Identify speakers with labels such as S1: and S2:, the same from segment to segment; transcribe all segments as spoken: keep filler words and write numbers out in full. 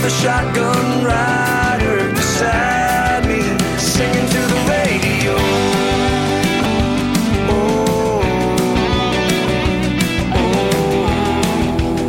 S1: the shotgun rider beside me, singing to the radio. Oh, oh.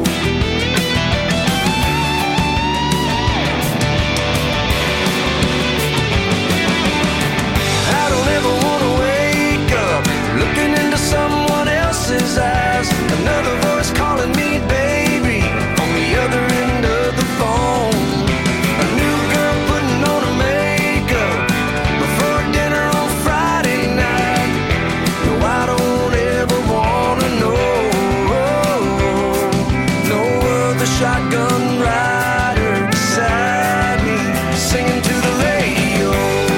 S1: I don't ever want to wake up looking into someone else's eyes. Another voice calling me baby on the other end of the phone. A new girl putting on her makeup before dinner on Friday night. No, I don't ever want to know. No other shotgun rider beside me, singing to the radio.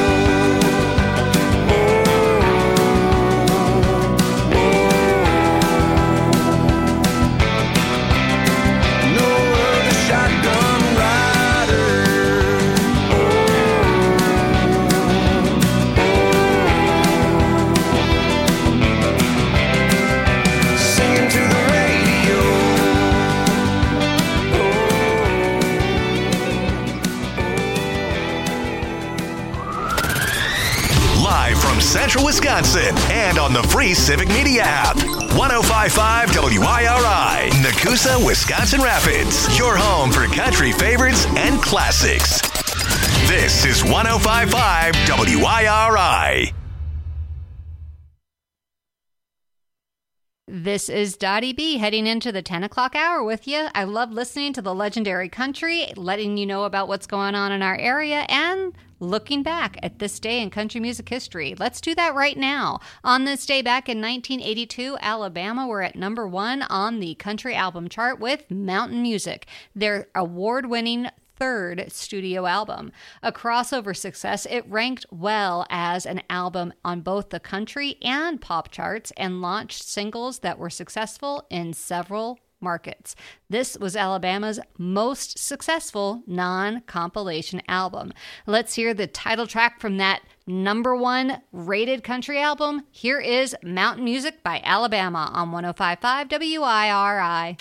S2: Central Wisconsin and on the free Civic Media app. one oh five point five W I R I, Nakusa, Wisconsin Rapids. Your home for country favorites and classics. This is one oh five point five W I R I.
S3: This is Dottie B heading into the ten o'clock hour with you. I love listening to the legendary country, letting you know about what's going on in our area, and looking back at this day in country music history. Let's do that right now. On this day back in nineteen eighty-two, Alabama were at number one on the country album chart with Mountain Music, their award-winning third studio album. A crossover success, it ranked well as an album on both the country and pop charts and launched singles that were successful in several markets. This was Alabama's most successful non-compilation album. Let's hear the title track from that number one rated country album. Here is Mountain Music by Alabama on one oh five point five W I R I.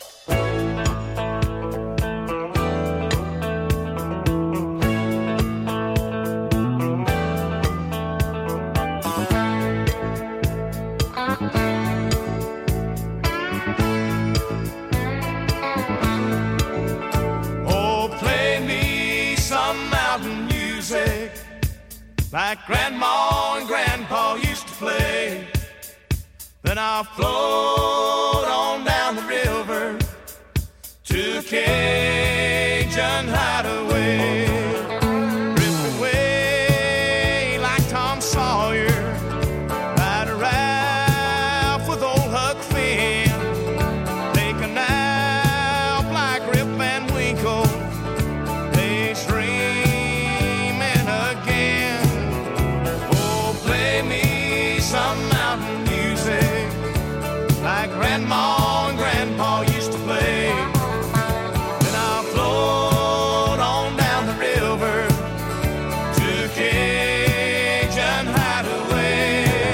S4: Like Grandma and Grandpa used to play. Then I'll float on down the river to Cajun Hideaway. Drift away like Tom Sawyer, ride a raft with old Huck Finn, take a nap like Rip Van Winkle, daydreaming again. Some mountain music like Grandma and Grandpa used to play. Then I'll float on down the river to Cajun Hideaway.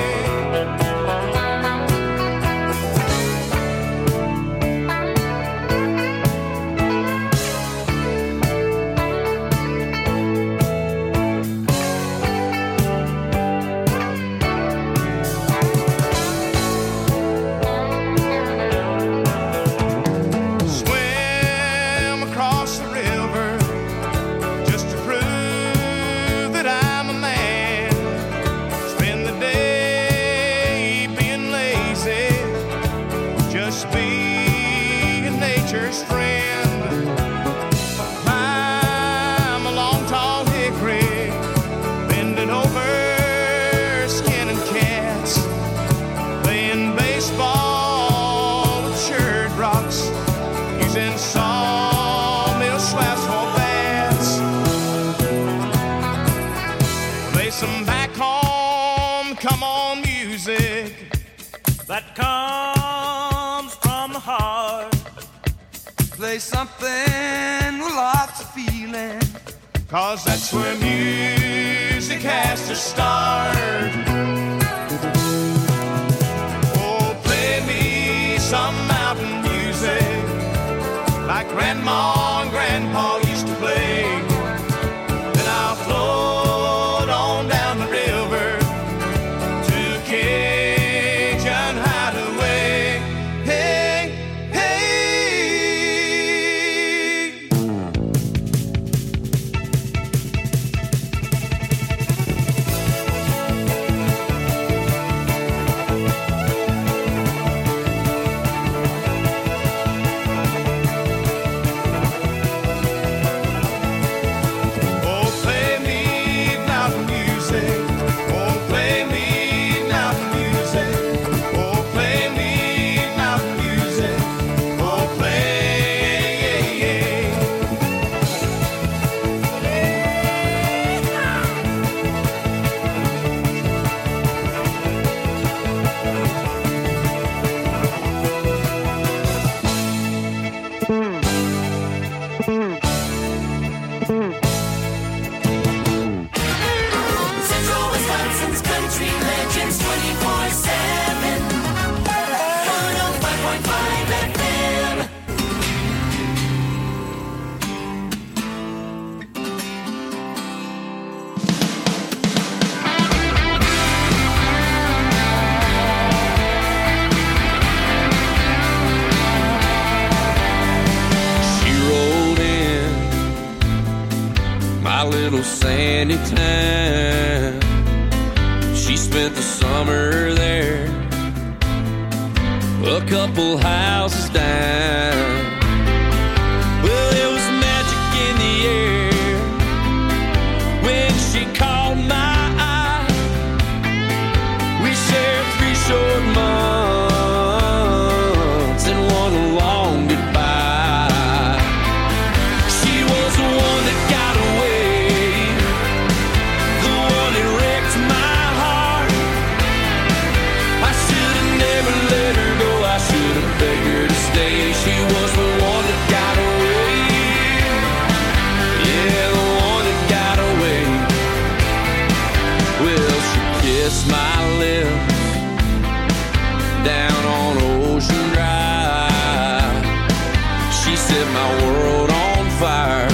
S4: That comes from the heart. Play something with lots of feeling, 'cause that's where music has to start. Oh, play me some mountain music like Grandma and Grandpa used to play.
S5: my little sandy town. She spent the summer there, a couple houses down. Well, there was magic in the air when she caught my eye. We shared three short months and one long goodbye. She was the one that got away, the one that wrecked my heart. I should have never let her go, I should have begged her to stay. She was the one that got away, yeah, the one that got away. Well, she kissed my lips down on Ocean Drive. She set my world on fire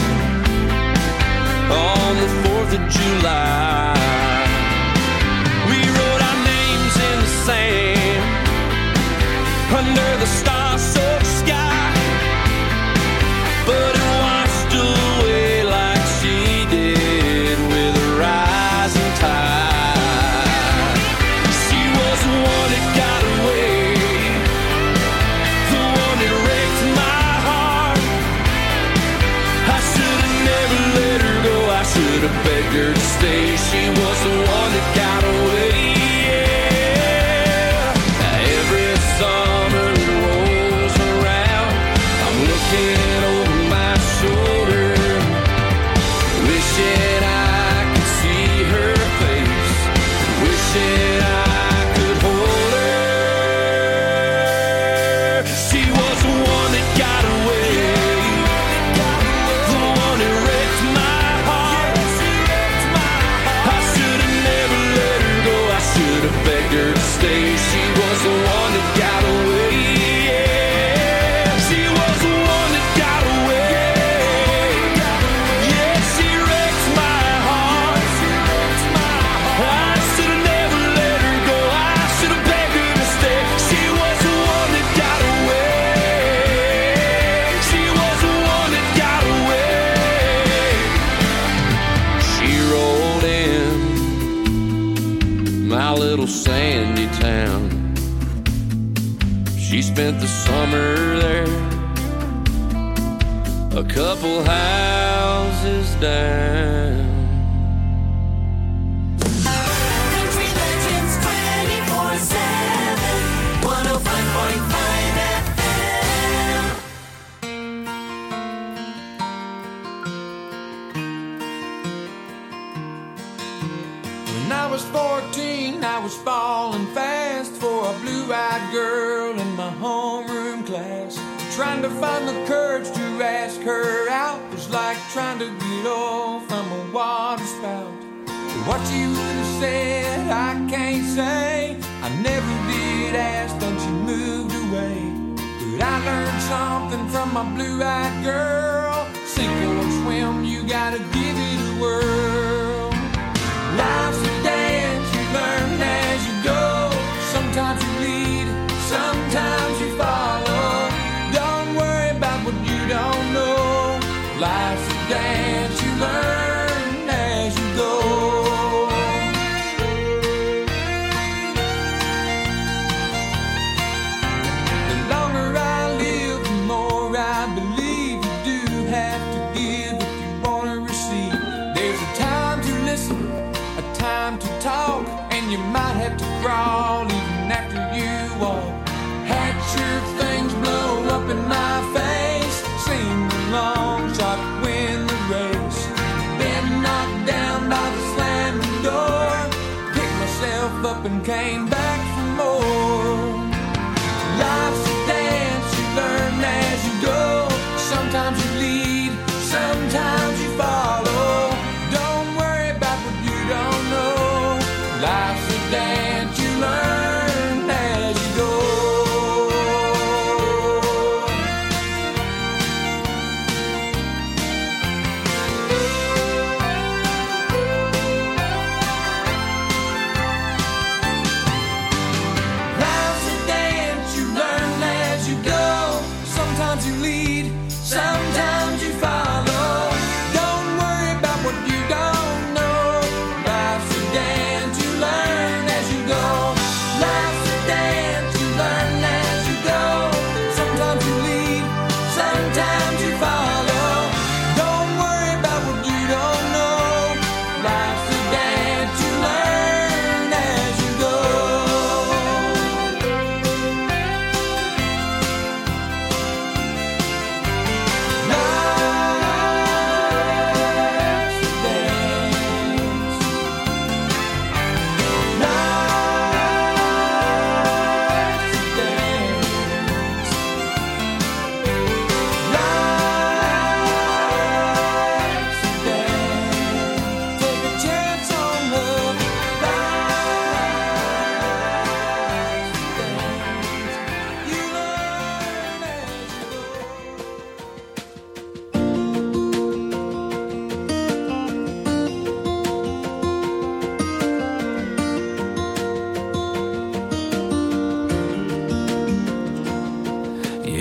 S5: on the fourth of July. We wrote our names in the sand under the star-soaked sky, but it washed away like she did with a rising tide. She was the one that got away, the one that wrecked my heart. I should have never let her go, I should have begged her to stay. She was the one that got away, yeah. Every summer it rolls around, I'm looking over my shoulder, wishing I could see her face, wishing I could hold her. She was the one that got away, the one that wrecked my heart. I should have never let her go, I should have begged her to stay. She was the one that got away, yeah. She was the one that got away, yeah. She wrecked my heart. I should have never let her go, I should have begged her to stay. She was the one that got away, she was the one that got away. She rolled in my little sandy town. She spent the summer there, a couple houses down.
S6: Country Legends twenty-four seven, one oh five point five F M.
S4: When I was fourteen, I was falling fast for a blue-eyed girl in my homeroom class. Trying to find the courage to ask her out was like trying to get off from a water spout. But what she would have said, I can't say. I never did ask, then she moved away. But I learned something from my blue-eyed girl. Sink or swim, you gotta give it a whirl. Life's a dance, you learn as you go. Sometimes you lead, sometimes you follow. Don't worry about what you don't know. Life's a dance, you learn as you go. The longer I live, the more I believe you do have to give if you want to receive. There's a time to listen, a time to talk, and you might have to crawl even after you walk. Had sure things blow up in my face, sing the long shot, win the race. Been knocked down by the slamming door, picked myself up and came back for more. Life's a dance, you learn as you go. Sometimes you lead, sometimes you follow. Don't worry about what you don't know. Life's a dance, you learn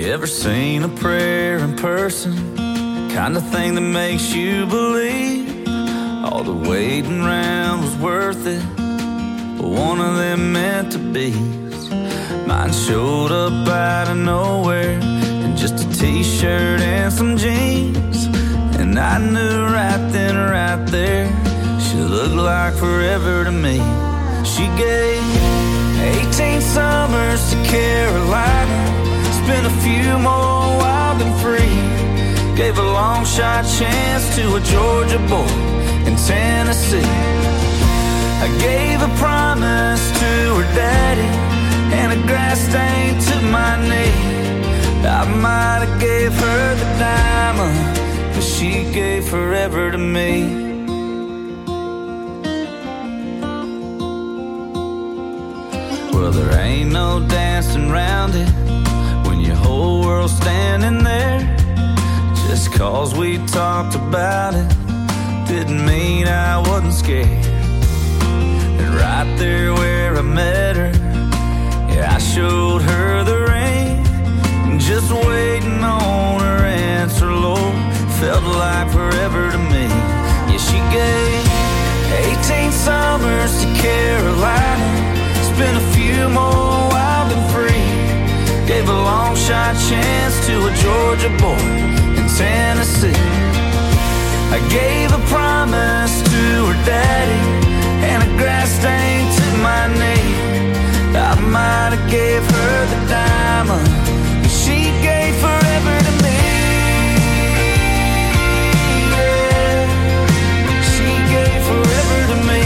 S7: Ever seen a prayer in person? Kind of thing that makes you believe all the waiting around was worth it. One of them meant to be. Mine showed up out of nowhere in just a t-shirt and some jeans. And I knew right then, right there, she looked like forever to me. She gave eighteen summers to Carolina, spent a few more wild and free. Gave a long shot chance to a Georgia boy in Tennessee. I gave a promise to her daddy and a grass stain to my knee. I might have gave her the diamond, but she gave forever to me. Well, there ain't no dancing around it when your whole world's standing there. Just cause we talked about it didn't mean I wasn't scared. And right there where I met her, yeah, I showed her the ring. Just waiting on her answer, Lord, felt like forever to me. Yeah, she gave eighteen summers to Carolina, spent a few more wild and free. Gave a long shot chance to a Georgia boy in Tennessee. I gave a promise to her daddy and a grass stain to my knee. I might have gave her the diamond, but she gave forever to me. Yeah. She gave forever to me.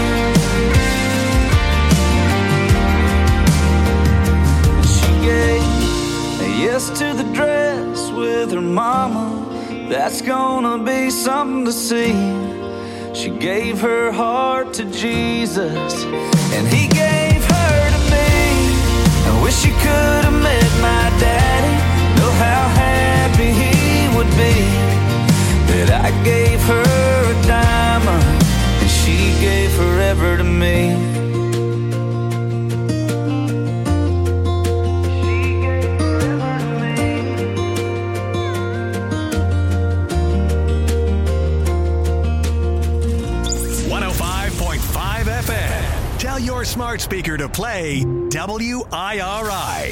S7: She gave a yes to the dress with her mama. That's gonna be something to see. She gave her heart to Jesus, and he gave her to me. I wish you could have met my daddy. Know how happy he would be that I gave her a diamond and she gave forever to me.
S2: Tell your smart speaker to play W I R I.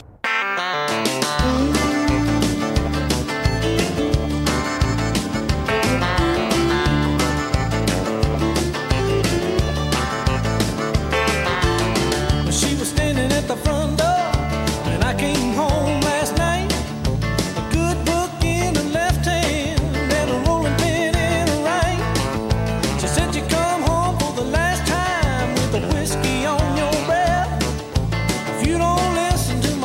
S4: She was standing at the front door when I came home last night. A good book in her left hand and a rolling pin in her right. She said you come home for the last time with a whiskey on your breath. If you don't listen to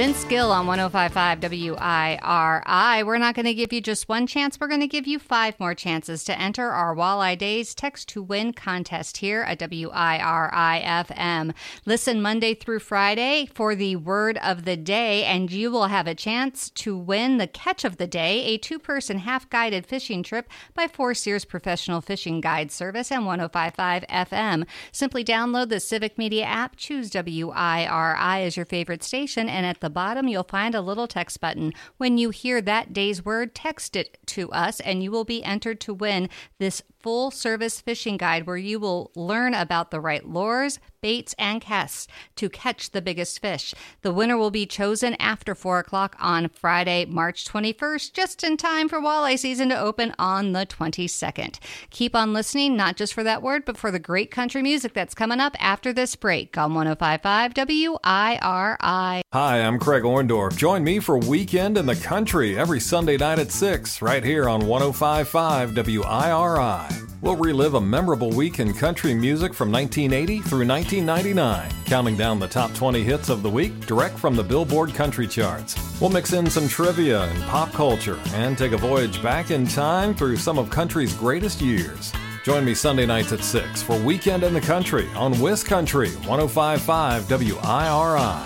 S3: Vince Gill on one oh five point five W I R I. We're not going to give you just one chance. We're going to give you five more chances to enter our Walleye Days Text to Win contest here at W I R I F M. Listen Monday through Friday for the word of the day, and you will have a chance to win the catch of the day, a two-person half-guided fishing trip by Four Sears Professional Fishing Guide Service and one oh five point five F M. Simply download the Civic Media app, choose W I R I as your favorite station, and at the bottom you'll find a little text button. When you hear that day's word, text it to us and you will be entered to win this full service fishing guide where you will learn about the right lures, baits, and casts to catch the biggest fish. The winner will be chosen after four o'clock on Friday, March twenty-first, just in time for walleye season to open on the twenty-second. Keep on listening, not just for that word, but for the great country music that's coming up after this break on one oh five point five W I R I.
S8: Hi, I'm Craig Orndorff. Join me for Weekend in the Country every Sunday night at six, right here on one oh five point five W I R I. We'll relive a memorable week in country music from nineteen eighty through nineteen ninety-nine, counting down the top twenty hits of the week direct from the Billboard Country Charts. We'll mix in some trivia and pop culture and take a voyage back in time through some of country's greatest years. Join me Sunday nights at six for Weekend in the Country on WisCountry one oh five point five W I R I.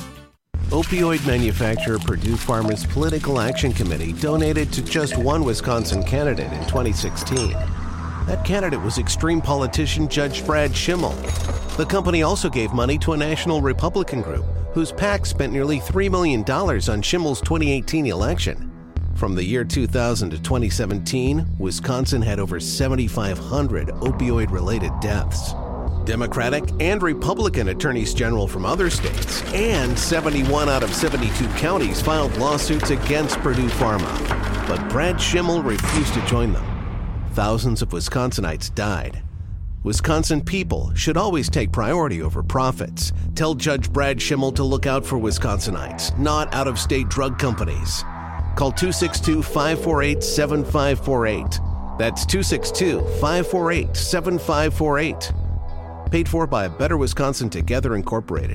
S9: Opioid manufacturer Purdue Pharma's Political Action Committee donated to just one Wisconsin candidate in twenty sixteen. That candidate was extreme politician Judge Brad Schimmel. The company also gave money to a national Republican group whose PAC spent nearly three million dollars on Schimmel's twenty eighteen election. From the year two thousand to twenty seventeen, Wisconsin had over seventy-five hundred opioid-related deaths. Democratic and Republican attorneys general from other states and seventy-one out of seventy-two counties filed lawsuits against Purdue Pharma. But Brad Schimmel refused to join them. Thousands of Wisconsinites died. Wisconsin people should always take priority over profits. Tell Judge Brad Schimmel to look out for Wisconsinites, not out-of-state drug companies. Call two six two, five four eight, seven five four eight. That's two six two, five four eight, seven five four eight. Paid for by Better Wisconsin Together Incorporated.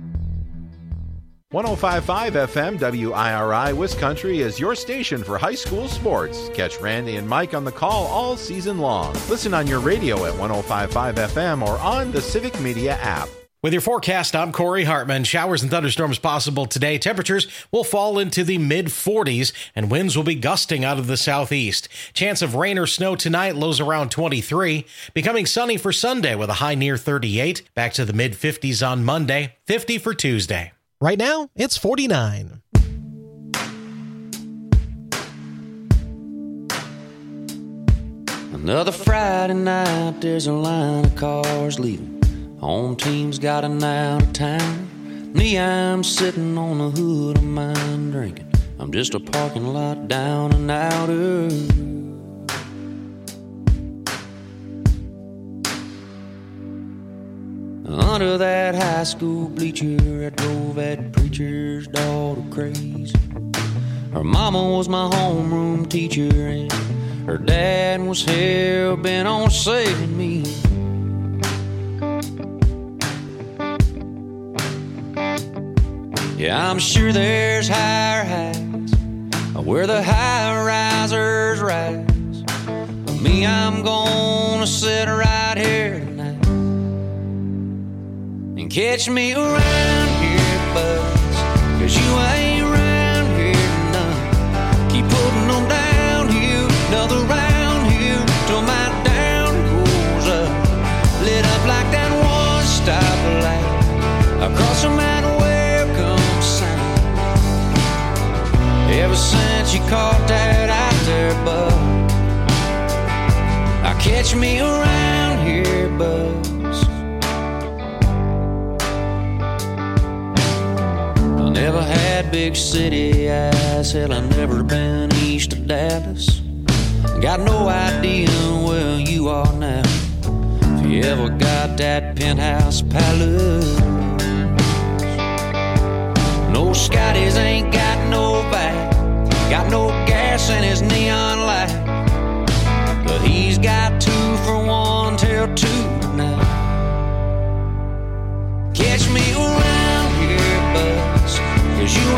S10: one oh five point five F M W I R I WisCountry is your station for high school sports. Catch Randy and Mike on the call all season long. Listen on your radio at one oh five point five F M or on the Civic Media app.
S11: With your forecast, I'm Corey Hartman. Showers and thunderstorms possible today. Temperatures will fall into the mid forties and winds will be gusting out of the southeast. Chance of rain or snow tonight, lows around twenty-three. Becoming sunny for Sunday with a high near thirty-eight. Back to the mid fifties on Monday, fifty for Tuesday.
S12: Right now, it's forty-nine.
S5: Another Friday night, there's a line of cars leaving. Home team's gotten out of town. Me, I'm sitting on the hood of mine drinking. I'm just a parking lot down and outer. Under that high school bleacher, I drove that preacher's daughter crazy. Her mama was my homeroom teacher, and her dad was hell-bent on saving me. Yeah, I'm sure there's higher heights where the high-risers rise. But me, I'm gonna sit right here tonight and catch me around here, buzz, 'cause you ain't around here none. Keep putting them downhill, another round here, till my down goes up. Lit up like that one stoplight across from that welcome sign. Ever since you caught that out there, bud, I catch me around here, buzz. I never had big city eyes, hell, I never been east of Dallas. Got no idea where you are now, if you ever got that penthouse palace. No, Scotty's ain't got no back, got no gas in his neon light, but he's got two for one till two tonight. Catch me around here, buzz, 'cause you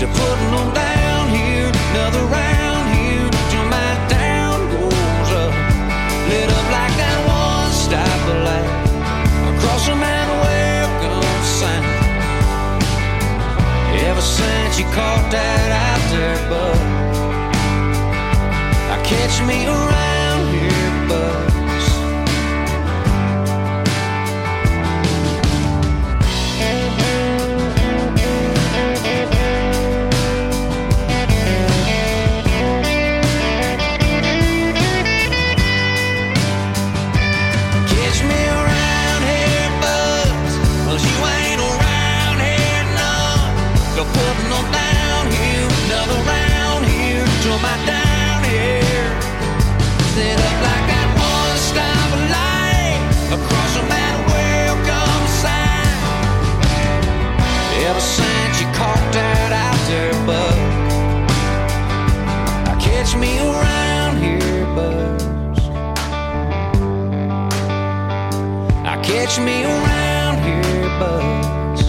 S5: They're putting on down here, another round here, till my town goes up. Lit up like that one stoplight across a man welcome sign. Ever since you caught that out there, bud, I catch me around here, bud. Putting on down here, another round here, till my down here. Set up like that one stop light across a man welcome sign. Ever since you caught that out there, bud, I catch me around here, buzz. I catch me around here, buzz.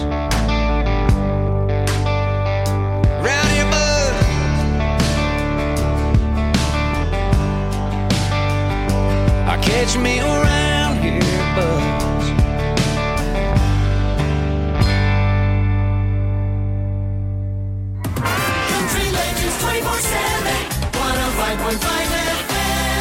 S5: Catch me around here, buzz.
S6: Country Legends twenty-four seven, one oh five point five F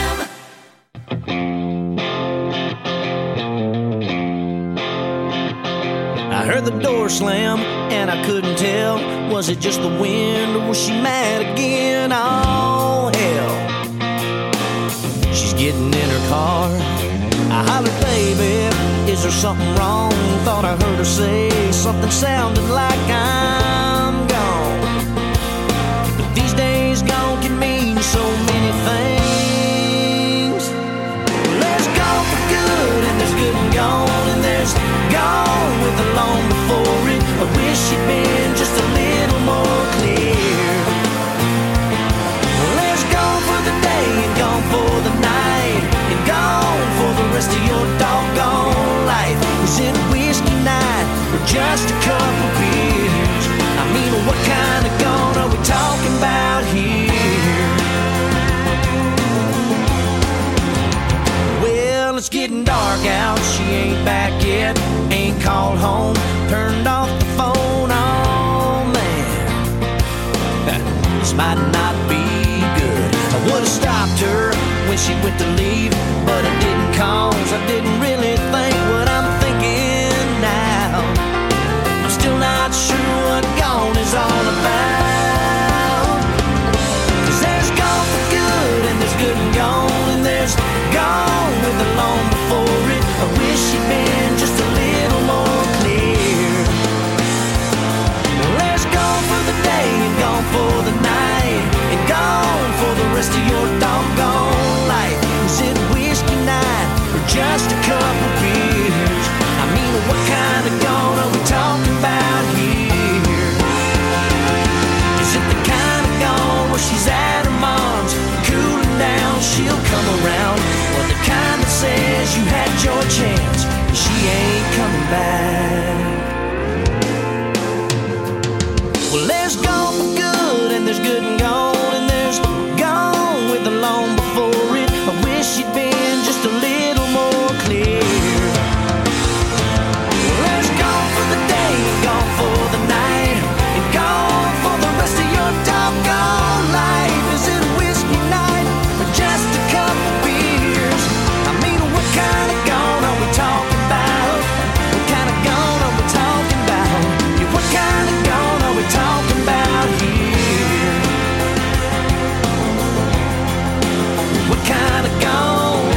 S5: I heard the door slam and I couldn't tell. Was it just the wind or was she mad again? Oh, hell. She's getting in her car. I hollered, baby, is there something wrong? Thought I heard her say something sounding like I'm gone. But these days gone can mean so many things. Well, there's gone for good and there's good and gone, and there's gone with the long before it. I wish she'd been just a little more clear. Well, there's gone for the day and gone for the night, and gone for the rest of your doggone life. Is it a whiskey night or just a couple beers? I mean, what kind of gone are we talking about here? Well, it's getting dark out, she ain't back yet, ain't called home, turned off the phone. Oh man, this might not be good. I would've stopped her when she went to leave, but I didn't, cause I didn't really think what I'm thinking now. I'm still not sure what gone is all about. Cause there's gone for good and there's good and gone, and there's gone with the long before it. I wish she'd been just a little more clear. Well, there's gone for the day and gone for the night, and gone for the rest of your doggone life. Is it whiskey night or just a couple beers? I mean, what kind of gone are we talking about here? Is it the kind of gone where she's at her mom's, cooling down, she'll come around? Or the kind that says you had your chance, she ain't coming back? Well, there's gone for good and there's good and gone, and there's gone with the long before it. I wish she'd been just a little more clear. Well, there's gone for the day and gone for the night, and gone for the rest of your doggone life. Is it a whiskey night or just a couple beers? I mean, what kind of gone are we talking about? What kind of gone are we talking about? Yeah, what kind of gone are we talking about here? What kind of gone?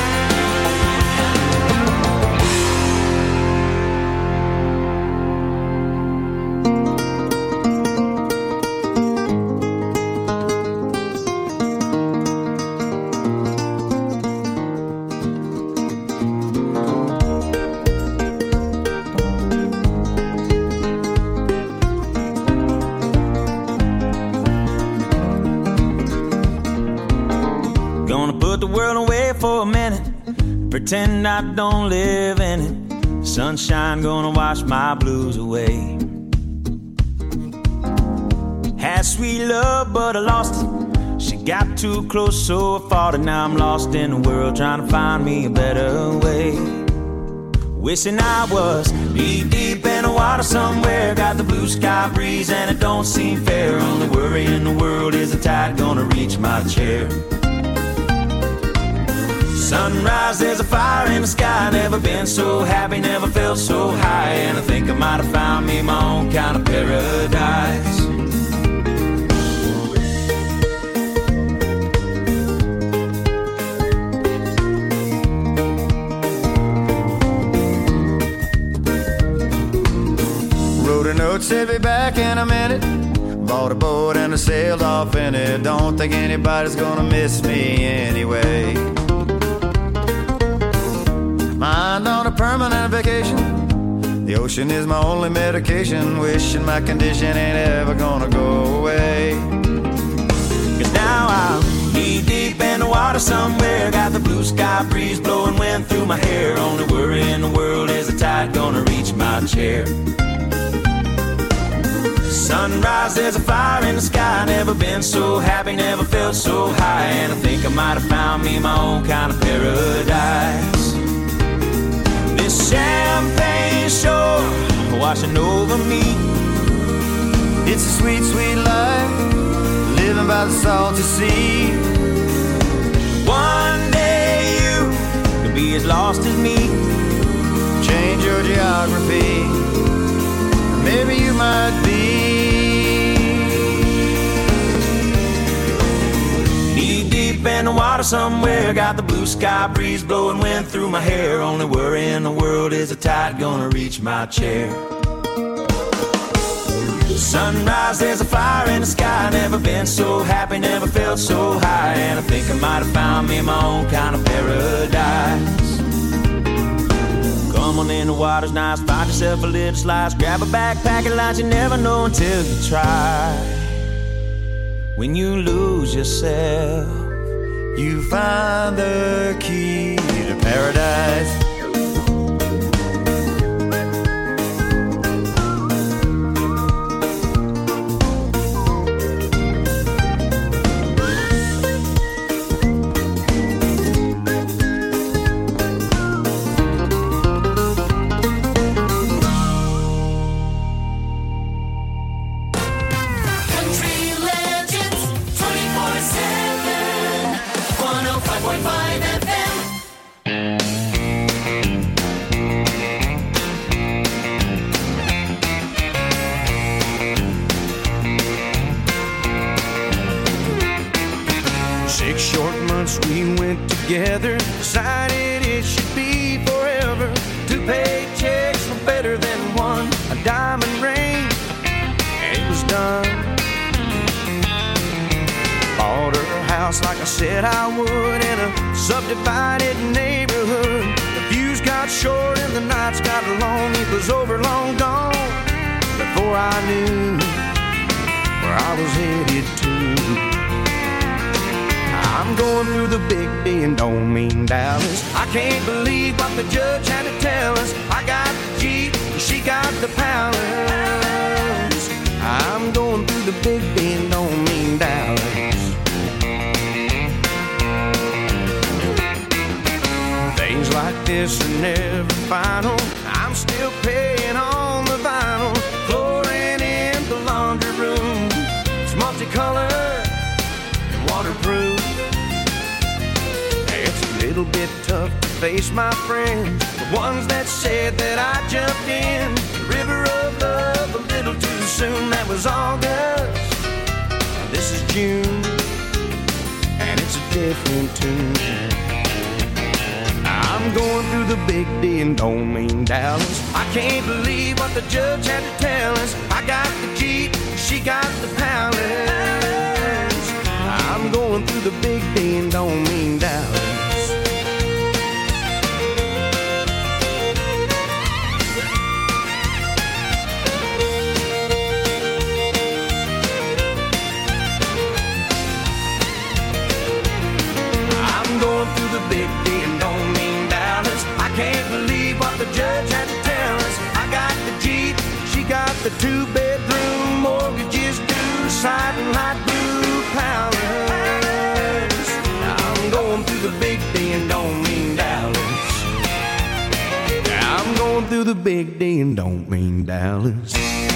S7: Gonna put the world away for a minute, pretend I don't live in it. Sunshine gonna wash my blues away. sweet love, but I lost it. She got too close, so I fought it. Now I'm lost in the world, trying to find me a better way. Wishing I was knee deep in the water somewhere. Got the blue sky breeze and it don't seem fair. Only worry in the world is the tide gonna reach my chair. Sunrise, there's a fire in the sky. Never been so happy, never felt so high. And I think I might have found me my own kind of paradise.
S13: Wrote a note, said be back in a minute. Bought a boat and I sailed off in it. Don't think anybody's gonna miss me anyway. Mind on a permanent vacation. The ocean is my only medication. Wishing my condition ain't ever gonna go away.
S7: Cause now I'm knee deep in the water somewhere. Got the blue sky breeze blowing wind through my hair. Only worry in the world is the tide gonna reach my chair. Sunrise, there's a fire in the sky. Never been so happy, never felt so high. And I think I might have found me my own kind of paradise. This champagne shore washing over me.
S13: It's a sweet, sweet life, living by the salty sea.
S7: One day you could be as lost as me.
S13: Change your geography, maybe you might be.
S7: Knee deep in the water somewhere. Got the blue sky breeze blowing wind through my hair. Only worry in the world is the tide gonna reach my chair. Sunrise, there's a fire in the sky. Never been so happy, never felt so high. And I think I might have found me my own kind of paradise. Come on in, the water's nice. Find yourself a little slice. Grab a backpack and lunch. You never know until you try. When you lose yourself,
S13: you find the key to paradise. Together, decided it should be forever. Two paychecks were better than one. A diamond ring, and it was done. Bought her a house like I said I would in a subdivided neighborhood. The views got short and the nights got long. It was over, long gone, before I knew where I was headed to. I'm going through the big D and don't mean Dallas. I can't believe what the judge had to tell us. I got the Jeep, she got the palace. I'm going through the big D and don't mean Dallas. Things like this are never final. I'm still paying on the vinyl. Flooring in the laundry room, it's multicolored and waterproof. Little bit tough to face my friends, the ones that said that I jumped in the river of love a little too soon. That was August, this is June, and it's a different tune. I'm going through the big D and don't mean Dallas. I can't believe what the judge had to tell us. I got the Jeep, she got the palace. I'm going through the big D and don't mean Dallas. Big D and don't mean Dallas. I can't believe what the judge had to tell us. I got the Jeep, she got the two-bedroom, mortgages due, sight like Blue Palace. I'm going through the big D and don't mean Dallas. I'm going through the big D and don't mean Dallas.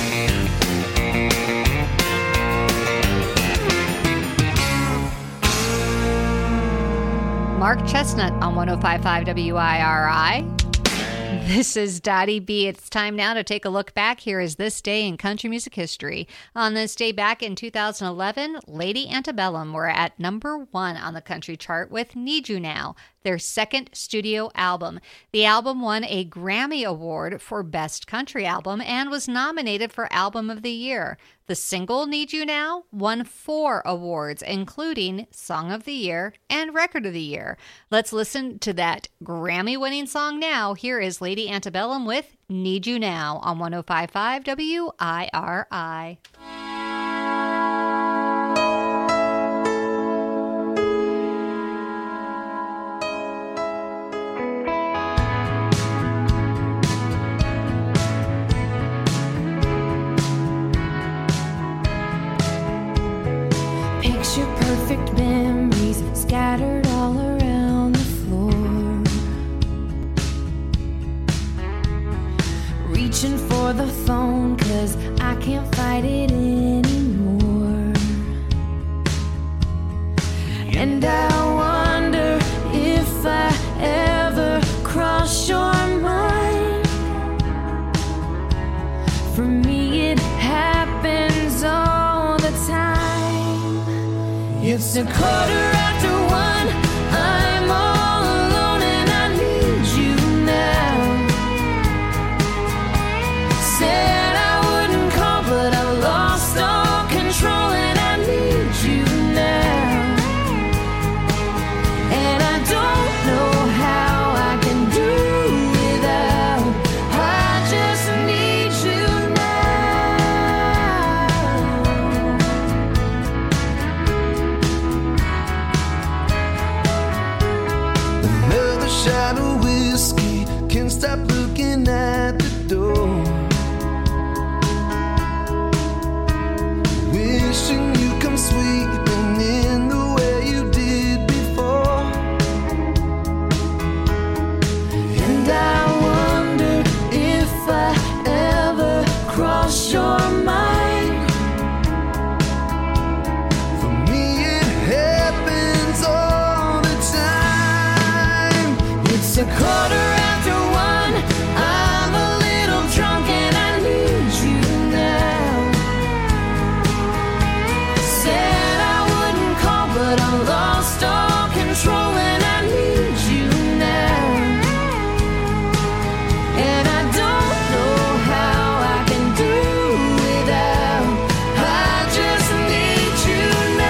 S3: Mark Chestnut on one oh five point five W I R I. This is Dottie B. It's time now to take a look back. Here is This Day in Country Music History. On this day back in two thousand eleven, Lady Antebellum were at number one on the country chart with Need You Now, their second studio album. The album won a Grammy Award for Best Country Album and was nominated for Album of the Year. The single Need You Now won four awards, including Song of the Year and Record of the Year. Let's listen to that Grammy-winning song now. Here is Lady Antebellum with Need You Now on one oh five point five W I R I.
S14: Picture perfect memories scattered all around the floor. Reaching for the phone 'cause I can't fight it anymore. And I wonder if I ever cross your mind. For me it happens all the time. It's a quarter after one, I'm all alone and I need you now. Said I wouldn't call but I lost all control and I need you now. And I don't know how I can do without, I just need you
S13: Another shot of whiskey, can't stop looking at the door. Wishing you come sweeping in the way you did before.
S14: And I wonder if I ever cross your mind.
S13: For me it happens all the time.
S14: It's a quarter after one, I'm a little drunk and I need you now. Said I wouldn't call but I lost all control and I need you now. And I don't know how I can do without, I just need you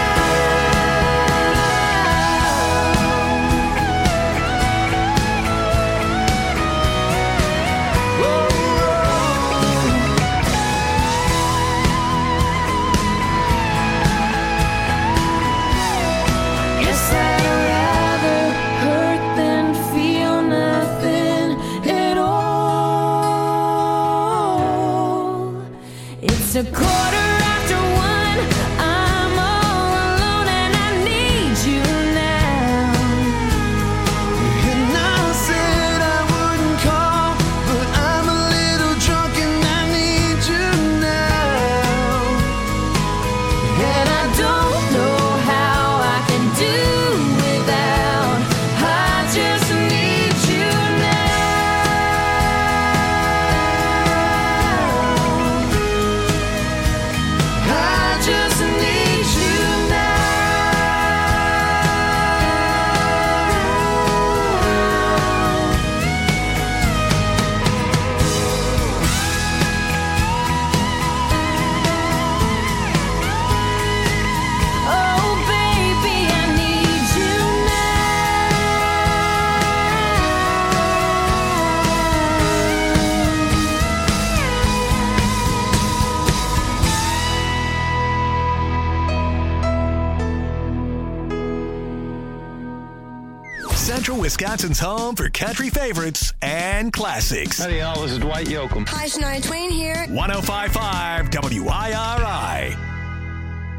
S14: Guess I'd rather hurt than feel nothing at all. It's a quarter after one, I'm all alone and I need you now.
S13: And I said I wouldn't call, but I'm a little drunk and I need you now.
S14: And I don't know how I can do without, I just need you now. I just need you now. Oh baby, I need you
S2: Central Wisconsin's home for country favorites and classics.
S15: Howdy, y'all. This is Dwight Yoakam.
S16: Hi, Shania Twain here.
S2: one oh five point five W I R I.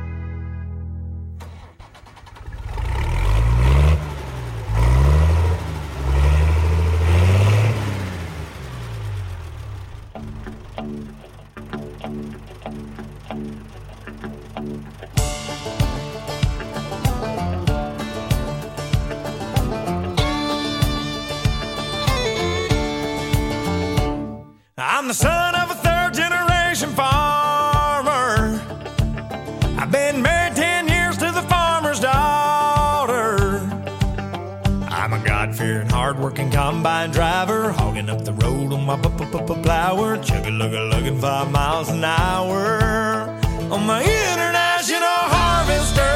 S4: a God-fearing, hard-working combine driver, hogging up the road on my plower, chugga-lugga-lugging five miles an hour on my international harvester.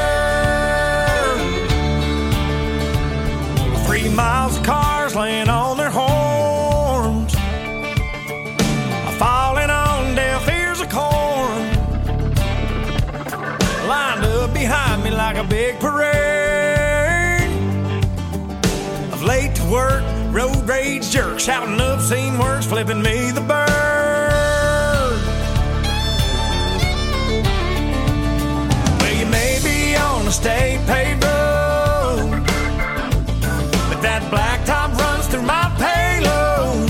S4: Three miles of cars laying on their horns, falling on deaf ears of corn, lined up behind me like a big parade of late to work, road rage jerks, shouting obscene words, flipping me the bird. Well, you may be on a state paved road, but that blacktop runs through my payload.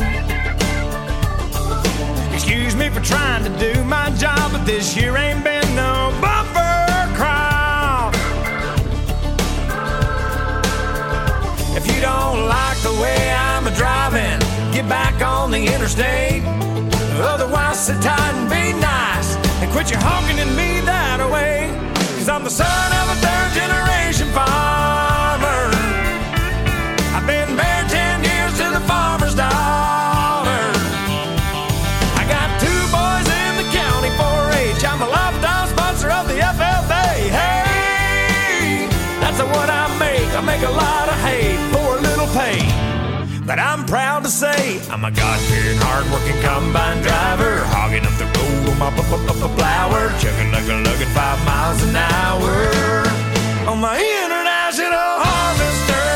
S4: Excuse me for trying to do my job, but this year ain't been no bumper crop. If you don't like the way I'm a-driving, get back on the interstate. Otherwise, sit tight and be nice and quit your honking at me that way. Cause I'm the son of a third-generation farmer. I've been married ten years to the farmer's daughter. I got two boys in the county four H. I'm a lifetime sponsor of the F F A. Hey, that's what I make. I make a lot of hay for a little pay. But I'm proud to say I'm a God-fearing, hard-working combine driver, hogging up the road on my plower, chugging-lugga-lugging five miles an hour on my international harvester.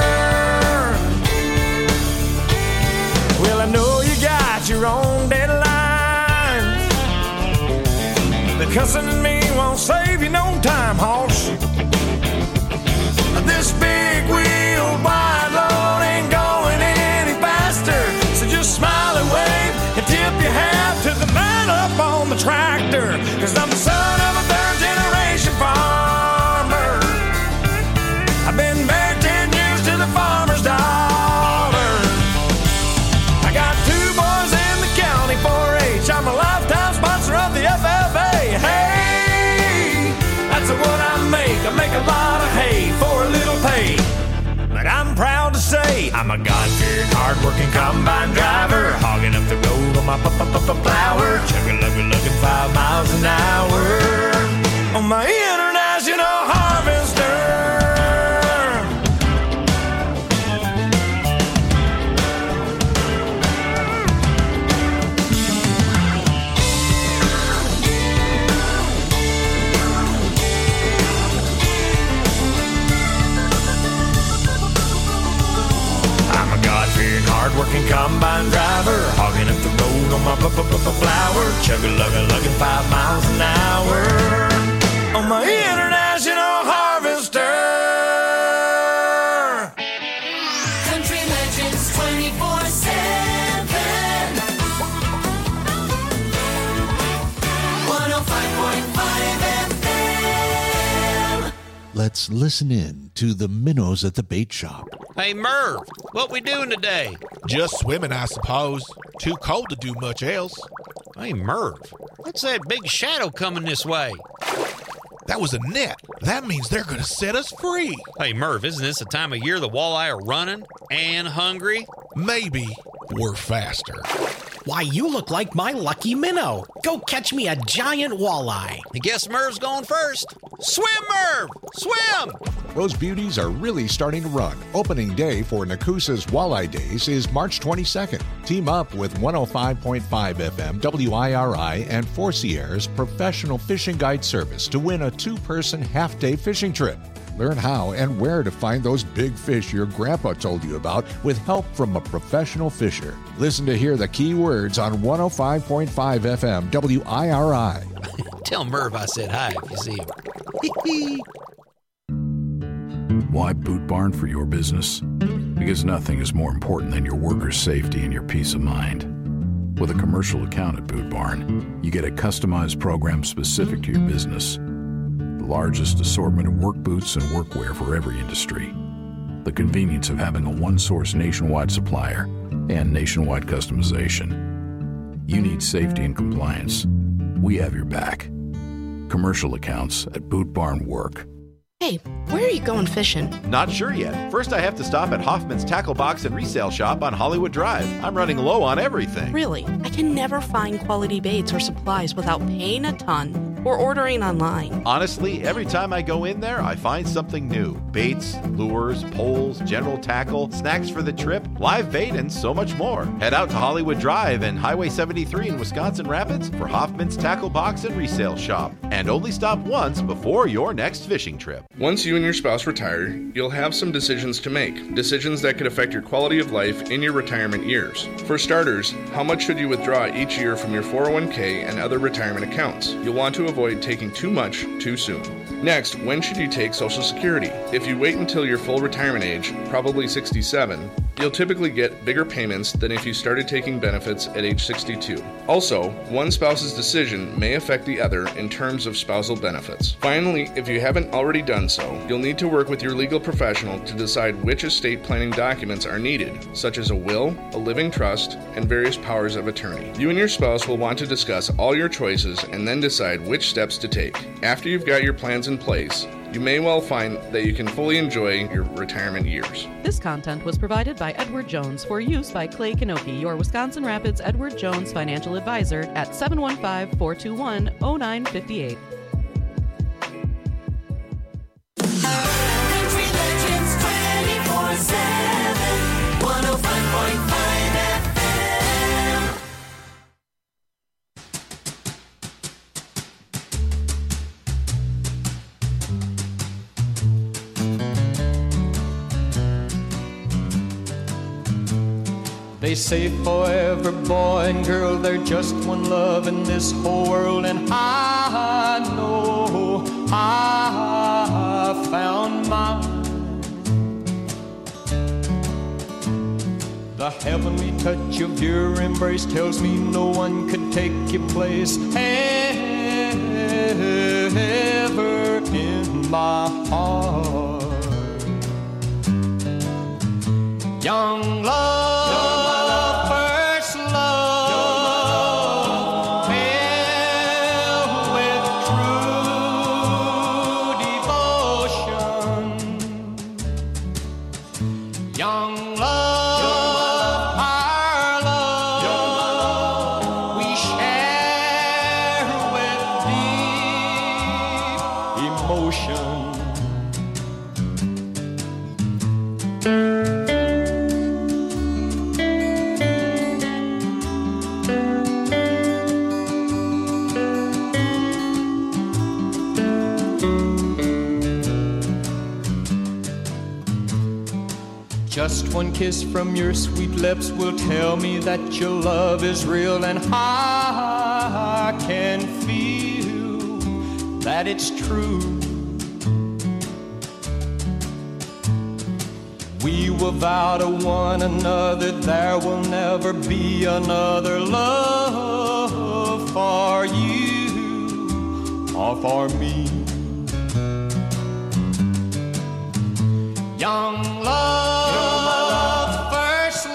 S4: Well, I know you got your own deadlines, but cussing at me won't save you no time, hoss. This big wheel wide load ain't going any faster, so just smile and wave and tip your hat to the man up on the tractor. Cause I'm the son of a third-generation farmer. I've been married ten years to the farmer's daughter. I got two boys in the county four H. I'm a lifetime sponsor of the F F A. Hey, that's what I make. I make a lot of hay for a little pay. But I'm proud to say I'm a God-fearing, hard-working combine driver, hogging up the road on my plower, chugga-lugga-lugging five miles an hour on my international harvester. Hard-working combine driver, hogging up the road on my plower, chugga-lugga-lugging five miles an hour on my international harvester.
S6: Country Legends twenty-four seven. one oh five point five F M.
S15: Let's listen in to the minnows at the bait shop.
S16: Hey, Merv, what we doing today?
S17: Just swimming, I suppose. Too cold to do much else.
S16: Hey, Merv, what's that big shadow coming this way?
S17: That was a net. That means they're going to set us free.
S16: Hey, Merv, isn't this the time of year the walleye are running and hungry?
S17: Maybe we're faster.
S11: Why, you look like my lucky minnow. Go catch me a giant walleye.
S16: I guess Merv's going first. Swim, Merv! Swim!
S18: Those beauties are really starting to run. Opening day for Nakusa's Walleye Days is March twenty-second. Team up with one oh five point five F M W I R I and Four Sierras Professional Fishing Guide Service to win a two-person half-day fishing trip. Learn how and where to find those big fish your grandpa told you about with help from a professional fisher. Listen to hear the key words on one oh five point five F M W I R I.
S16: Tell Merv I said hi if you see him.
S19: Why Boot Barn for your business? Because nothing is more important than your workers' safety and your peace of mind. With a commercial account at Boot Barn, you get a customized program specific to your business. The largest assortment of work boots and workwear for every industry. The convenience of having a one-source nationwide supplier and nationwide customization. You need safety and compliance. We have your back. Commercial accounts at Boot Barn Work.
S20: Hey, where are you going fishing?
S10: Not sure yet. First, I have to stop at Hoffman's Tackle Box and Resale Shop on Hollywood Drive. I'm running low on everything.
S20: Really? I can never find quality baits or supplies without paying a ton or ordering online.
S10: Honestly, every time I go in there, I find something new. Baits, lures, poles, general tackle, snacks for the trip, live bait, and so much more. Head out to Hollywood Drive and Highway seventy-three in Wisconsin Rapids for Hoffman's Tackle Box and Resale Shop. And only stop once before your next fishing trip.
S21: Once you and your spouse retire, you'll have some decisions to make. Decisions that could affect your quality of life in your retirement years. For starters, how much should you withdraw each year from your four oh one k and other retirement accounts? You'll want to avoid taking too much too soon. Next, when should you take Social Security? If you wait until your full retirement age, probably sixty-seven, you'll typically get bigger payments than if you started taking benefits at age sixty-two. Also, one spouse's decision may affect the other in terms of spousal benefits. Finally, if you haven't already done so, you'll need to work with your legal professional to decide which estate planning documents are needed, such as a will, a living trust, and various powers of attorney. You and your spouse will want to discuss all your choices and then decide which steps to take. After you've got your plans in place, you may well find that you can fully enjoy your retirement years.
S22: This content was provided by Edward Jones for use by Clay Kanoki, your Wisconsin Rapids Edward Jones financial advisor at seven one five, four two one, oh nine five eight.
S6: Country Legends twenty-four seven, one oh five point five F M.
S23: They say forever, boy and girl, they're just one love in this whole world. And I know I found mine. The heavenly touch of your embrace tells me no one could take your place ever in my heart. Young love, just one kiss from your sweet lips will tell me that your love is real, and I can feel that it's true. We will vow to one another there will never be another love for you or for me. Young love, first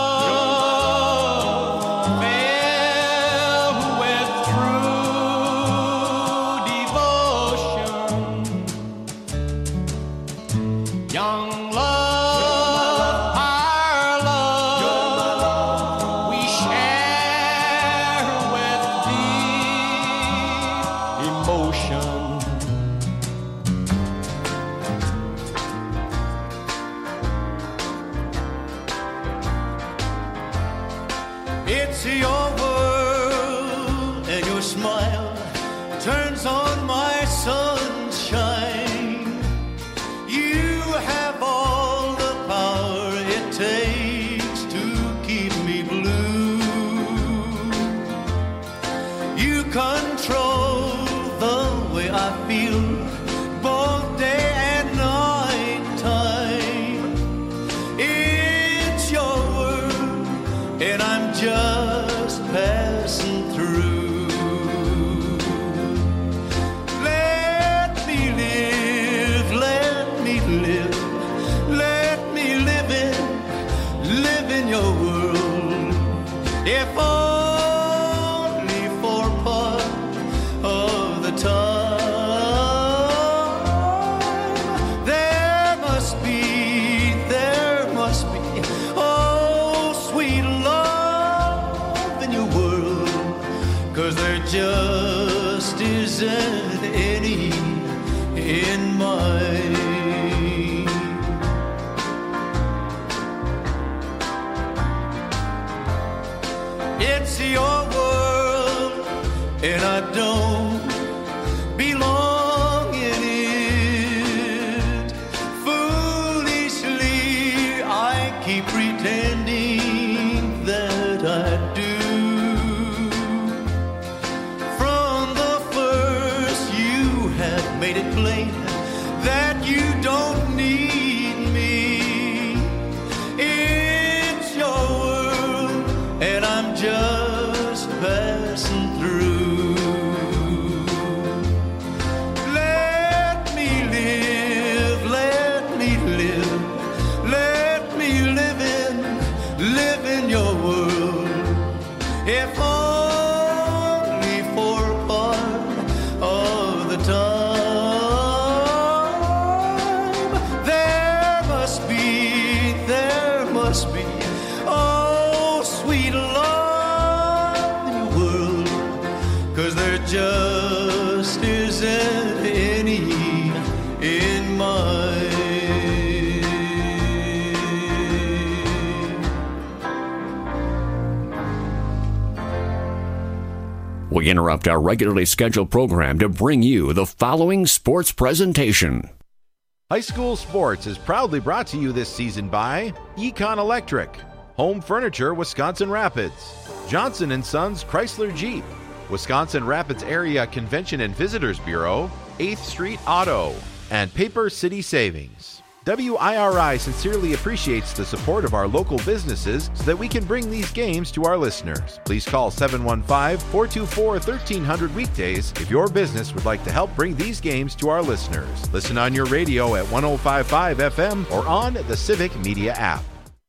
S23: love, filled with true devotion. Young love, our love, we share with deep emotion.
S24: It's your world and your smile turns on my sunshine. You have all the power it takes to keep me blue. You control the way I feel both day and night time. It's your world and I'm just passing through. Let me live, let me live, let me live in, live in your world. If only for part of the time. just isn't any in mine. It's your world, and I don't belong in it. Foolishly, I keep pretending that I do. From the first, you have made it plain that you don't need me. It's your world, and I'm just passing through. Let me live, let me live, let me live in, live in your world. If only for a part of the time. There must be, there must be, oh, sweet love in your world. 'Cause there just isn't any in mine.
S1: We interrupt our regularly scheduled program to bring you the following sports presentation.
S10: High School Sports is proudly brought to you this season by Econ Electric, Home Furniture Wisconsin Rapids, Johnson and Sons Chrysler Jeep, Wisconsin Rapids Area Convention and Visitors Bureau, eighth Street Auto, and Paper City Savings. W I R I sincerely appreciates the support of our local businesses so that we can bring these games to our listeners. Please call seven one five, four two four, one three zero zero weekdays if your business would like to help bring these games to our listeners. Listen on your radio at one oh five point five F M or on the Civic Media app.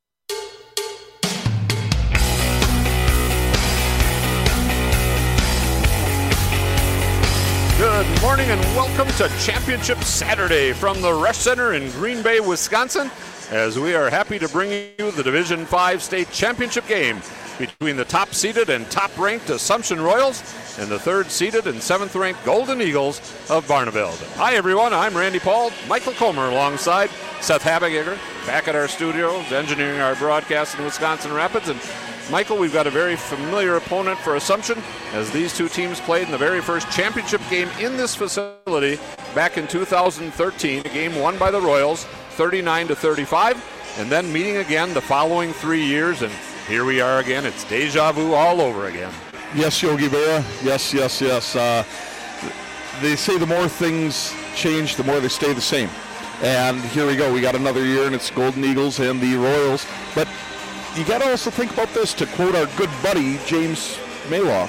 S8: Good morning and welcome to Championship Saturday from the Rush Center in Green Bay, Wisconsin, as we are happy to bring you the Division five state championship game between the top-seeded and top-ranked Assumption Royals and the third-seeded and seventh-ranked Golden Eagles of Barneveld. Hi, everyone. I'm Randy Paul, Michael Comer alongside Seth Habiger, back at our studios, engineering our broadcast in Wisconsin Rapids. And Michael, we've got a very familiar opponent for Assumption, as these two teams played in the very first championship game in this facility back in two thousand thirteen, a game won by the Royals, thirty-nine to thirty-five, and then meeting again the following three years, and here we are again. It's deja vu all over again.
S9: Yes, Yogi Berra. Yes, yes, yes. Uh, they say the more things change, the more they stay the same. And here we go. We got another year, and it's Golden Eagles and the Royals. But you got to also think about this, to quote our good buddy, James Maylaw.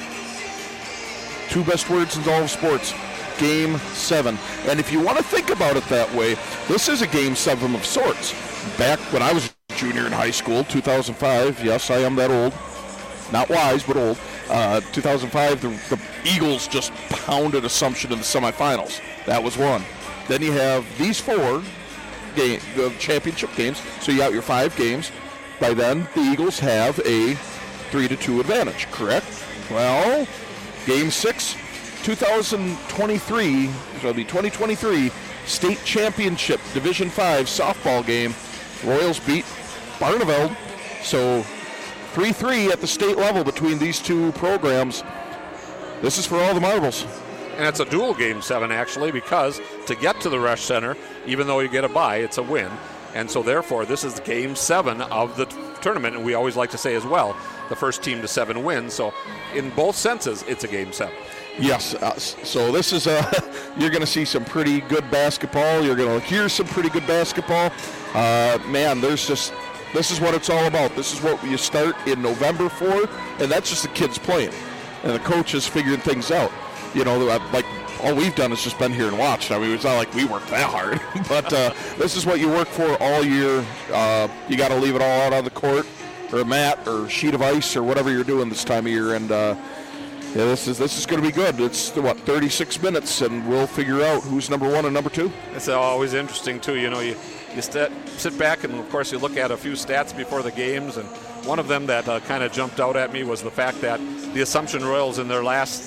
S9: Two best words in all of sports, game seven. And if you want to think about it that way, this is a game seven of sorts. Back when I was a junior in high school, two thousand five, yes, I am that old. Not wise, but old. Uh, two thousand five, the, the Eagles just pounded Assumption in the semifinals. That was one. Then you have these four game, the championship games, so you got your five games. By then, the Eagles have a three to two advantage, correct? Well, game six, two thousand twenty-three, so the twenty twenty-three state championship Division five softball game. Royals beat Barneveld, so three three at the state level between these two programs. This is for all the marbles.
S8: And it's a dual game seven, actually, because to get to the Rush Center, even though you get a bye, it's a win. And so, therefore, this is game seven of the t- tournament. And we always like to say as well, the first team to seven wins. So, in both senses, it's a game seven.
S9: Yes. Uh, so, this is a, you're going to see some pretty good basketball. You're going to hear some pretty good basketball. Uh, man, there's just, this is what it's all about. This is what you start in November for. And that's just the kids playing. And the coaches figuring things out. You know, like, all we've done is just been here and watched. I mean, it's not like we worked that hard. But uh, this is what you work for all year. Uh, you got to leave it all out on the court or a mat or a sheet of ice or whatever you're doing this time of year. And uh, yeah, this is this is going to be good. It's, what, thirty-six minutes, and we'll figure out who's number one and number two.
S8: It's always interesting, too. You know, you, you st- sit back and, of course, you look at a few stats before the games. And one of them that uh, kind of jumped out at me was the fact that the Assumption Royals in their last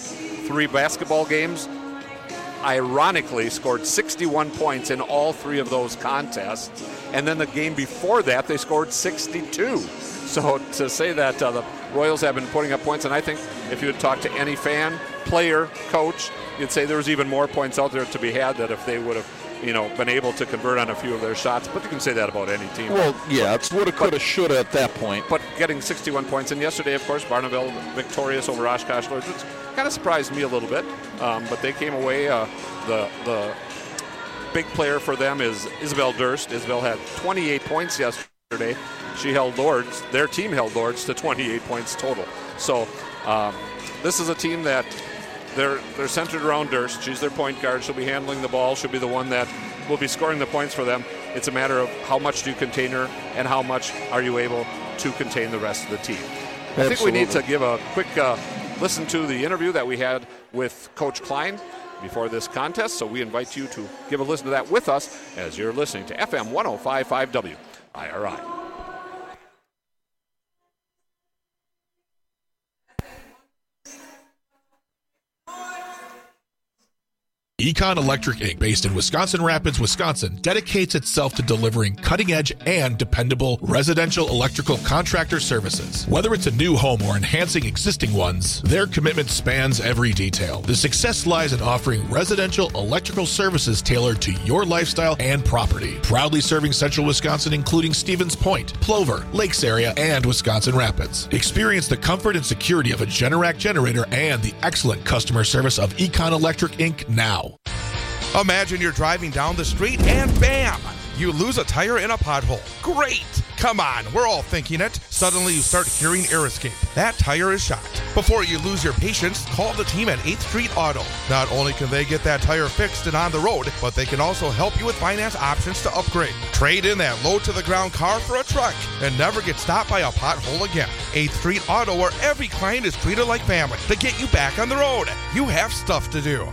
S8: three basketball games, ironically scored sixty-one points in all three of those contests. And then the game before that, they scored sixty-two. So to say that uh, the Royals have been putting up points, and I think if you would talk to any fan, player, coach, you'd say there was even more points out there to be had that if they would have, you know, been able to convert on a few of their shots. But you can say that about any team.
S9: Well, yeah, it's woulda, coulda, shoulda at that point.
S8: But getting sixty-one points, and yesterday, of course, Barneville victorious over Oshkosh Lords, which kind of surprised me a little bit. Um, but they came away. Uh, the the big player for them is Isabel Durst. Isabel had twenty-eight points yesterday. She held Lords. Their team held Lords to twenty-eight points total. So um, this is a team that they're they're centered around Durst. She's their point guard. She'll be handling the ball. She'll be the one that will be scoring the points for them. It's a matter of how much do you contain her and how much are you able to contain the rest of the team. Absolutely. I think we need to give a quick uh, listen to the interview that we had with Coach Klein before this contest. So we invite you to give a listen to that with us as you're listening to F M one oh five point five W I R I.
S17: Econ Electric Incorporated, based in Wisconsin Rapids, Wisconsin, dedicates itself to delivering cutting-edge and dependable residential electrical contractor services. Whether it's a new home or enhancing existing ones, their commitment spans every detail. The success lies in offering residential electrical services tailored to your lifestyle and property. Proudly serving central Wisconsin, including Stevens Point, Plover, Lakes area, and Wisconsin Rapids. Experience the comfort and security of a Generac generator and the excellent customer service of Econ Electric Incorporated now.
S3: Imagine you're driving down the street and bam! You lose a tire in a pothole. Great! Come on, we're all thinking it. Suddenly you start hearing air escape. That tire is shot. Before you lose your patience, call the team at eighth Street Auto. Not only can they get that tire fixed and on the road, but they can also help you with finance options to upgrade. Trade in that low-to-the-ground car for a truck and never get stopped by a pothole again. eighth Street Auto, where every client is treated like family to get you back on the road. You have stuff to do.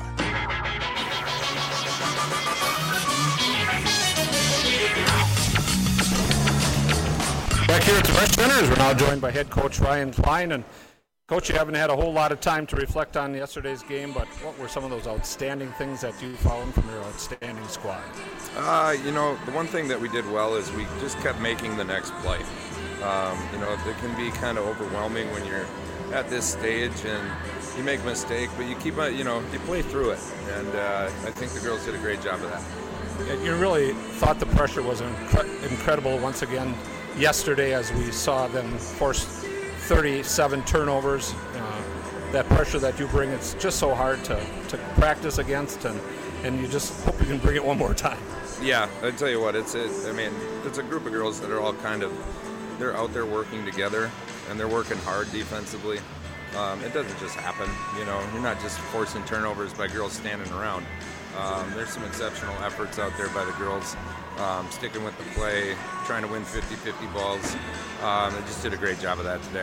S8: Back here at the Resch Center, we're now joined by head coach Ryan Klein. And Coach, you haven't had a whole lot of time to reflect on yesterday's game, but what were some of those outstanding things that you found from your outstanding squad?
S5: Uh, you know, the one thing that we did well is we just kept making the next play. Um, you know, it can be kind of overwhelming when you're at this stage and you make a mistake, but you keep, you know, you play through it. And uh, I think the girls did a great job of that.
S8: You really thought the pressure was incre- incredible once again yesterday as we saw them force thirty-seven turnovers. Uh, that pressure that you bring, it's just so hard to, to practice against, and, and you just hope you can bring it one more time.
S5: Yeah, I tell you what, it's a, I mean, it's a group of girls that are all kind of, they're out there working together, and they're working hard defensively. Um, it doesn't just happen, you know, you're not just forcing turnovers by girls standing around. Um, there's some exceptional efforts out there by the girls, um, sticking with the play, trying to win fifty-fifty balls. Um, they just did a great job of that today.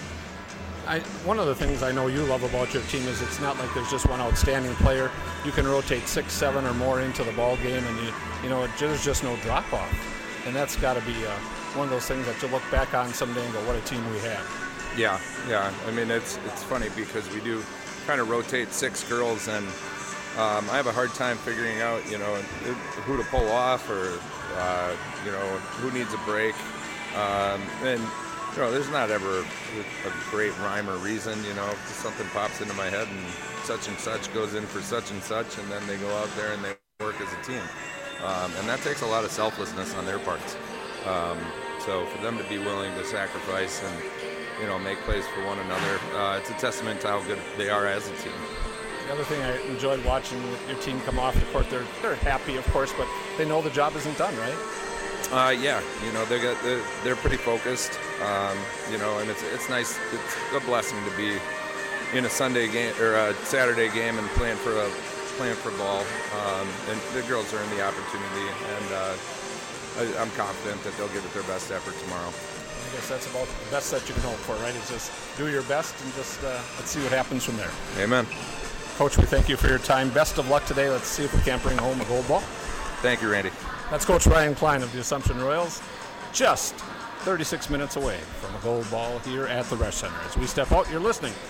S8: I, one of the things I know you love about your team is it's not like there's just one outstanding player. You can rotate six, seven, or more into the ball game, and you, you know, it, there's just no drop off, and that's got to be uh, one of those things that you look back on someday and go, "What a team we have."
S5: Yeah, yeah. I mean, it's it's funny because we do kind of rotate six girls, and um, I have a hard time figuring out, you know, who to pull off or, uh, you know, who needs a break. Um, and, you know, there's not ever a great rhyme or reason, you know, if something pops into my head and such and such goes in for such and such, and then they go out there and they work as a team. Um, and that takes a lot of selflessness on their parts. Um, so for them to be willing to sacrifice and, you know, make plays for one another, uh, it's a testament to how good they are as a team.
S8: The other thing I enjoyed watching your team come off the court, they're they're happy, of course, but they know the job isn't done, right?
S5: Uh, yeah, you know, they got they're, they're pretty focused, um, you know, and it's it's nice. It's a blessing to be in a Sunday game or a Saturday game and playing for a playing for ball. Um, and the girls are in the opportunity, and uh, I, I'm confident that they'll give it their best effort tomorrow.
S8: I guess that's about the best that you can hope for, right? Is just do your best and just uh, let's see what happens from there.
S5: Amen.
S8: Coach, we thank you for your time. Best of luck today. Let's see if we can't bring home a gold ball.
S5: Thank you, Randy.
S8: That's Coach Ryan Klein of the Assumption Royals, just thirty-six minutes away from a gold ball here at the Resch Center. As we step out, you're listening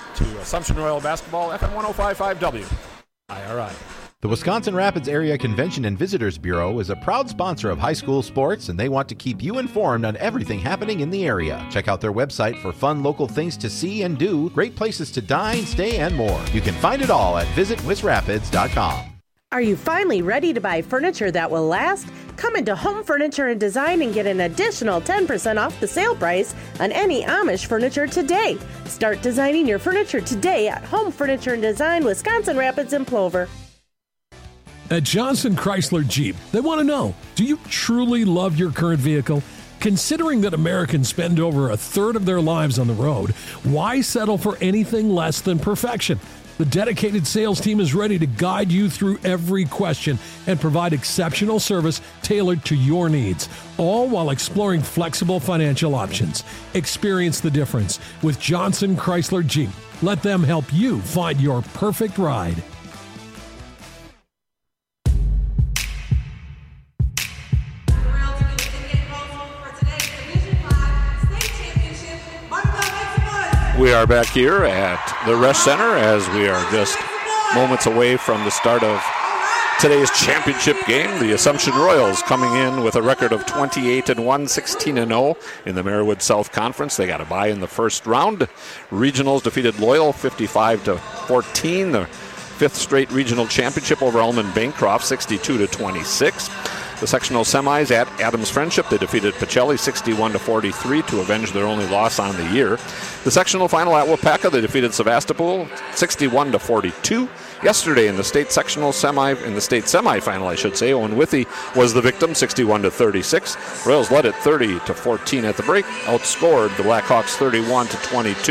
S8: to Assumption Royal Basketball, F M one oh five point five W I R I.
S10: The Wisconsin Rapids Area Convention and Visitors Bureau is a proud sponsor of high school sports, and they want to keep you informed on everything happening in the area. Check out their website for fun local things to see and do, great places to dine, stay, and more. You can find it all at visit wis rapids dot com.
S7: Are you finally ready to buy furniture that will last? Come into Home Furniture and Design and get an additional ten percent off the sale price on any Amish furniture today. Start designing your furniture today at Home Furniture and Design, Wisconsin Rapids and Plover.
S12: At Johnson Chrysler Jeep, they want to know, do you truly love your current vehicle? Considering that Americans spend over a third of their lives on the road, why settle for anything less than perfection? The dedicated sales team is ready to guide you through every question and provide exceptional service tailored to your needs, all while exploring flexible financial options. Experience the difference with Johnson Chrysler Jeep. Let them help you find your perfect ride.
S8: We are back here at the Resch Center as we are just moments away from the start of today's championship game. The Assumption Royals coming in with a record of twenty-eight and one, sixteen and oh in the Marywood South Conference. They got a bye in the first round. Regionals defeated Loyal fifty-five to fourteen. The fifth straight regional championship over Elman Bancroft, sixty-two to twenty-six. The sectional semis at Adams Friendship, they defeated Pacelli sixty-one to forty-three to avenge their only loss on the year. The sectional final at Wapaka, they defeated Sevastopol sixty-one to forty-two. Yesterday in the state sectional semi, in the state semifinal, I should say, Owen Withy was the victim, sixty-one to thirty-six. Royals led at thirty to fourteen at the break, outscored the Blackhawks thirty-one to twenty-two.